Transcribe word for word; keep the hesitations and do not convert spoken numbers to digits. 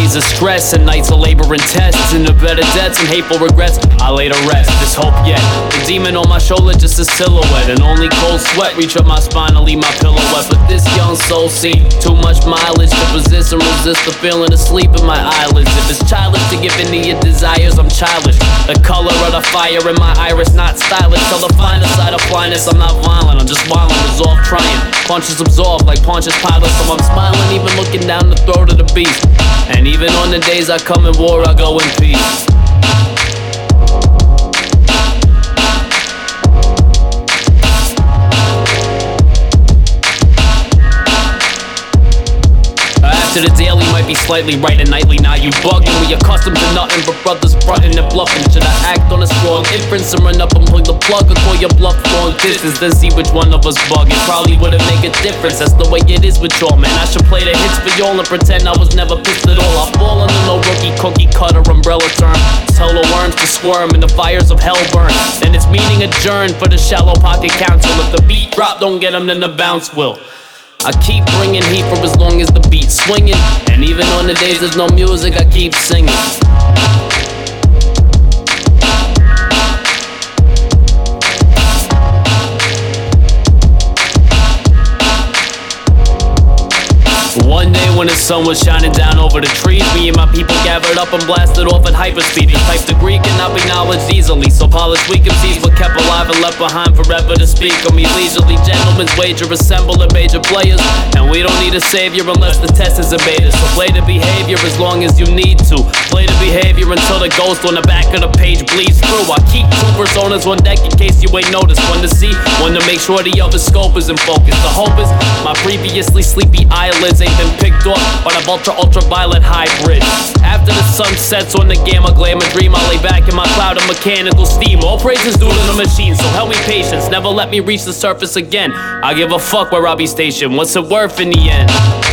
days of stress and nights of labor and tests, and the better debts and hateful regrets I lay to rest. This hope yet, the demon on my shoulder just a silhouette, and only cold sweat reach up my spine to leave my pillow wet. But this young soul seen too much mileage to resist and resist the feeling of sleep in my eyelids. If it's childish to give in to your desires, I'm childish. The color of the fire in my iris, not stylish. Tell the finer side of blindness, I'm not violent, I'm just violent, resolved, trying. Punches absorbed like Pontius Pilate, so I'm smiling even looking down the throat of the beast. And even on the days I come in war, I go in peace. To the daily might be slightly right and nightly. Now you bugging, we accustomed to nothing but brothers frontin' and bluffing. Should I act on a strong inference and run up and plug the plug, or call your bluff long distance, then see which one of us bugging? Probably wouldn't make a difference, that's the way it is with y'all, man. I should play the hits for y'all and pretend I was never pissed at all. I fall under no rookie cookie cutter umbrella term. Tell the worms to squirm and the fires of hell burn, then it's meeting adjourned for the shallow pocket council. If the beat drop don't get them, then the bounce will. I keep bringing heat for as long as the beat's swinging, and even on the days there's no music, I keep singing. One day when the sun was shining down over the trees, me and my people gathered up and blasted off at hyperspeed. The type degree cannot be knowledge easily, so polished weak M Cs were kept alive and left behind forever to speak on me leisurely. Gentlemen's wager, assemble the major players, and we don't need a savior unless the test is evaded. So play the behavior as long as you need to. Play the behavior until the ghost on the back of the page bleeds through. I keep two personas on deck in case you ain't noticed. One to see, one to make sure the other scope is in focus. The hope is my previously sleepy eyelids ain't been picked off by the ultra ultraviolet hybrid. After the sun sets on the gamma glamour dream, I lay back in my cloud of mechanical steam. All praises due to the machine, so help me patience, never let me reach the surface again. I give a fuck where I be stationed, what's it worth in the end?